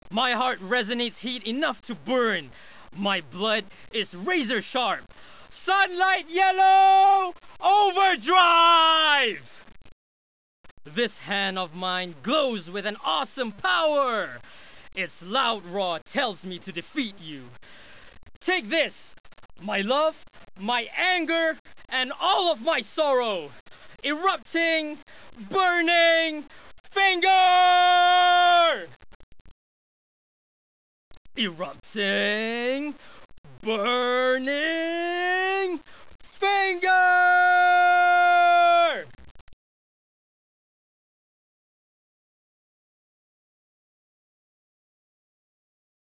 My heart resonates heat enough to burn. My blood is razor sharp. Sunlight yellow overdrive! This hand of mine glows with an awesome power. Its loud roar tells me to defeat you. Take this, my love, my anger, and all of my sorrow. Erupting, burning finger! Erupting, burning